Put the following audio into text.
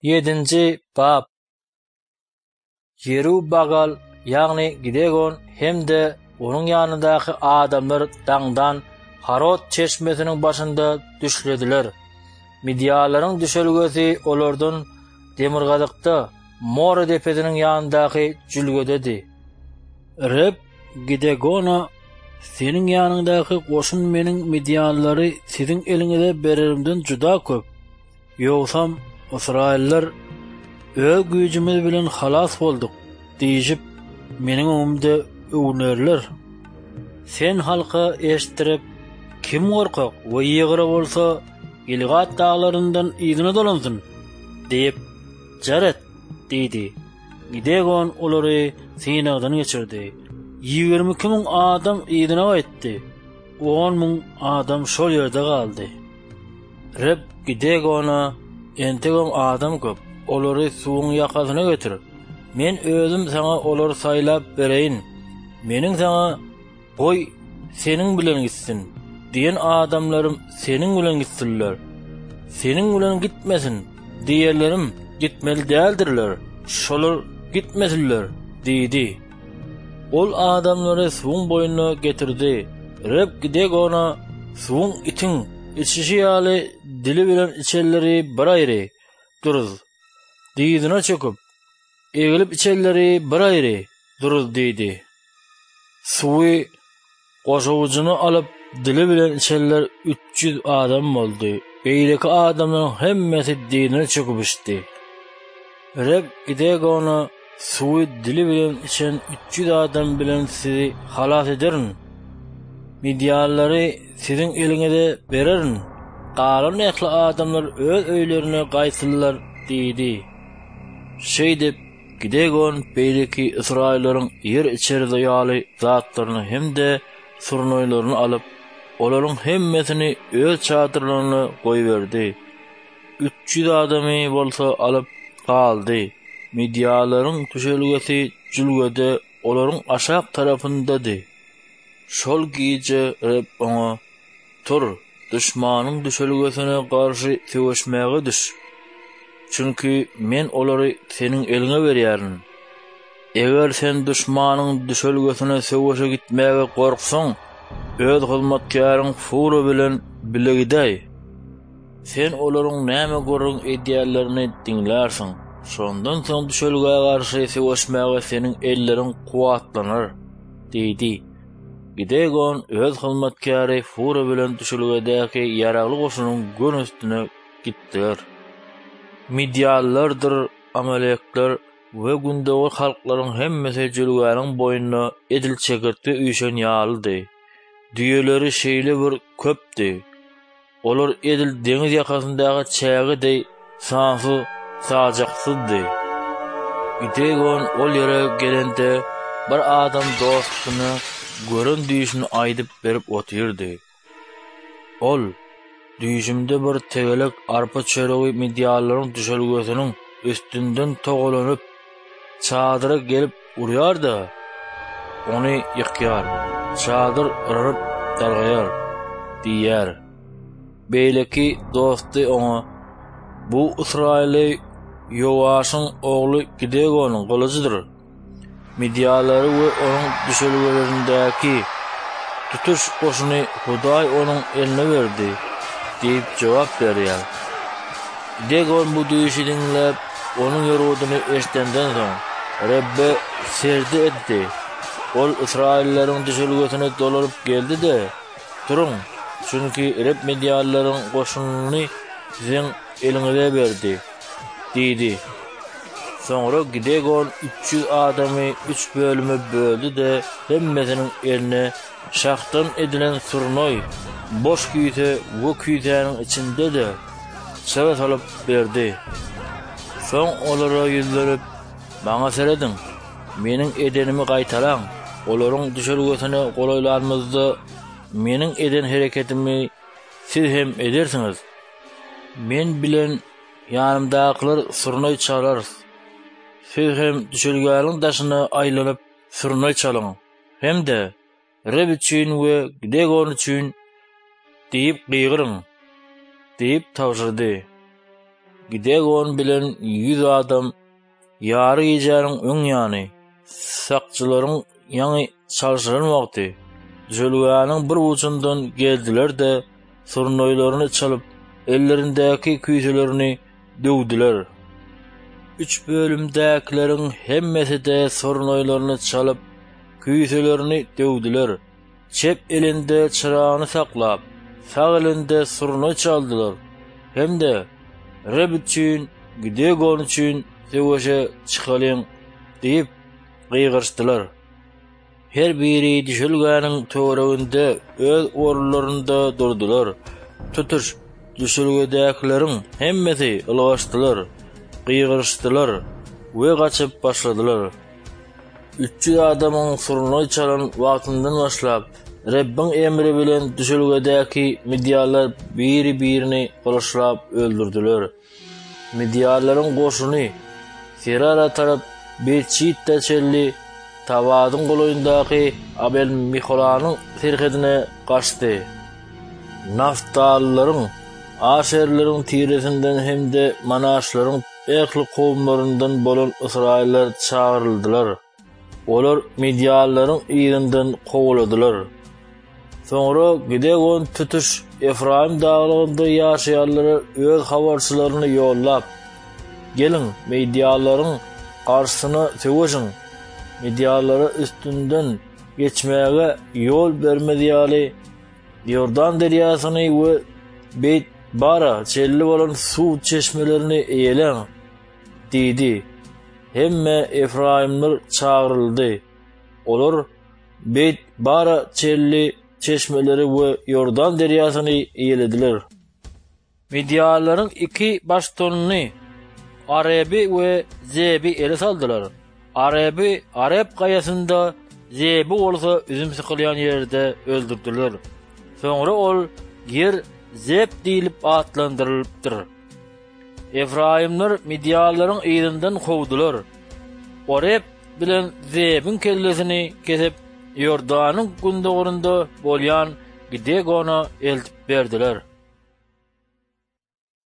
7-nji bab. Yerubagal ýagny Gideon hemde onuň ýanyndaky adamlar daňdan Harod çeşmesiniň başynda düşlediler. Midiýalaryň düşelgesi olardan Demirgazykda Mora depesiniň ýanyndaky jülgededi. Reb Gideona, seniň ýanyndaky goşun meniň Midiýalary siziň eliňize bererimden juda köp. Ýogsam Israiller öz güýjümiz bilen halas boldyk diýip meniň öňümde öwnerler. Sen halka eşdirip kim gorkak we ýygyra bolsa Gilgat dağlaryndan ýygyna dolansyn diýip jaret diýdi. Gideon olary Sinagdan geçirdi. 20.000 adam ýygyna gaýtdy. 10.000 adam şol ýerde galdy. Reb Gideon'a entegom adam köp. Olary suwuň ýakasyna götür. Men özüm sana olary saýlap bereýin. Meniň sana goý seniň bilen gitsin diýen adamlarym seniň bilen gitsinler. Seniň bilen gitmesin diýerlerim gitmeli däldirler. Şolar gitmesinler diýdi. Ol adamlary suwuň boýuna getirdi. Reb Gideon'a suwuň itiň içişi ýaly dili bilen içelleri bir aýry duruz diýdine çöküp egilip içelleri bir aýry duruz diýdi. Suwy goşawucyny alyp dili bilen içeller 300 adam boldy. Beýleki adamlaryň hemmesi diýdine çöküpişdi. Reb Gideon'a suwy dili bilen içen 300 adam bilen sizi halas ederin. Midiýalary siziň eliňize bererin. Galan ähli adamlar öz öýlerine gaýsynlar diýdi. Şeýdip Gideon beýleki Israillaryň ýer içeride ýaly zatlaryny hemde surnoýlaryny alyp, olaryň hemmesini öz çadyrlaryna goýberdi. 300 adamy bolsa alyp galdy. Midiýalaryň düşelgesi jülgede olaryň aşak tarapyndady. Şol giýje Reb oňa tur, düşmanyň düşelgesine garşy söwüşmäge düş. Çünki men olary seniň eliňe berýärin. Eger sen düşmanyň düşelgesine söwüşe gitmäge gorksaň, öz hyzmatkaryň furu bilen bilegidäý. Sen olaryň näme görüň edýärlerini diňlärsiň. Şondan soň düşelgege garşy söwüşmäge seniň elleriň kuwatlanar, diýdi. Gideon öz hyzmatkary furu bilen düşelgedäki ýaragly goşunyň gün üstüne gitdiler. Midiýallardyr, Amalekler we gündäki halklaryň hemmesi jülgäniň boýuna edil çekertde üýşen ýalydy. Düýeleri şeýle bir köpdi. Olar edil deňiz ýakasyndaky çägideý sansy sajaksyzdy. Gideon ol ýere gelende bir adam dostuny görün düýüşini aýdyp berip otyrdy. Ol düýüşimde bir tegelek arpa çöregi midiýalaryň düşelgesiniň üstünden togolanyp çadyra gelip urýardy. Ony ýykýar, çadyr ırıp dalgaýar diýär. Beýleki dosty oňa bu Israili Yoaşyň ogly Gideonyň golyjydyr. Midiýalary we onuň düşelgelerindäki tutuş goşuny Hudaý onuň eline berdi diýip jogap berýär. Gideon bu düýüşi dinläp onuň ýerudyny eşdenden soň Rebbe serdi etdi. Ol Israilleriň düşelgesine dolaryp geldi-de, turun, çünki Reb midiýalaryň goşunyny siziň eliňize berdi diýdi. Soňra Gideon 300 adamy 3 bölüme böldü-de hemmesiniň eline şahtan edilen surnoy, boş küýse bu küýsäniň içinde de sebet alyp berdi. Soň olara ýüzlenip, "Maňa seredin, meniň edenimi gaýtaraň. Olaryň düşelgesine golaýlarmyzda meniň eden hereketimi siz hem edersiňiz. Men bilen ýanymdakylar surnoy çalar. Siz hem düşelgäniň daşyna aýlanyp surnoy çalaň. Hemde Reb üçin we Gideon üçin diýip gyýgyryň" diýip tawşyrdy. Gidegon bilen 100 adam ýary ýeräň öň ýany sakçylaryň ýany çalşyran wagty düzelgäniň bir uçundan geldiler-de surnoýlaryny çalyp ellerindäki küýselerini döwdiler. 3 bölümdäkileriň hemmesi de surnoýlaryny çalyp küýselerini döwdiler. Çep elinde çıragyny saklap, sag elinde surnoý çaldylar. Hemde Reb üçin, Gidegon üçin söwüşe çykalyň diýip gıýgyrşdylar. Her biri düşülgäniň töwereginde öz orunlarynda durdular. Tutuş düşülgedäkileriň hemmesi ylgaşdylar, gıýgyrşdylar we gaçyp başladylar. 300 adamyň surnoý çalan wagtyndan başlap Rebbiň emri bilen düşülgedäki midýallar biri-birini gılaşlap öldürdiler. Midýallaryň goşuny Serara tarap Beçitde çelli Tawadyň goloýundaky Abel Miholanyň serhedine gaçdy. Naftalylaryň, Aşerleriň tiresinden hemde Manaşlaryň ähli kowumlaryndan bolan Israiller çağıryldylar. Olar Midyallaryň ýerinden kowuladylar. Soňra Gideon tutuş Efraim daglygynda ýaşaýanlara öz habarçylaryny ýollap, "Gelin, Midyallaryň garşysyna söwüşiň. Midyalara üstünden geçmäge ýol bermediýäli Ýordan derýasyny we Beit Bara çelli bolan suw çeşmelerini eýeleň" diýdi. Hemme Efraimler çağıryldy. Olar Beit Bara çelli çeşmeleri we Ýordan derýasyny eýelediler. Midyallaryň 2 baştonyny Arabi we Zebi ele saldylar. Arabi Arab gaýasynda, Zebi bolsa üzüm sıkylýan ýerde öldürdiler. Soňra ol yer Zeb diýilip atlandyrylypdyr. Efraimler Midyallaryň ýerinden howdular. Arab bilen Zebiň kellesini kesip Ýordanyň gündogurynda bolýan Gidegona eltip berdiler.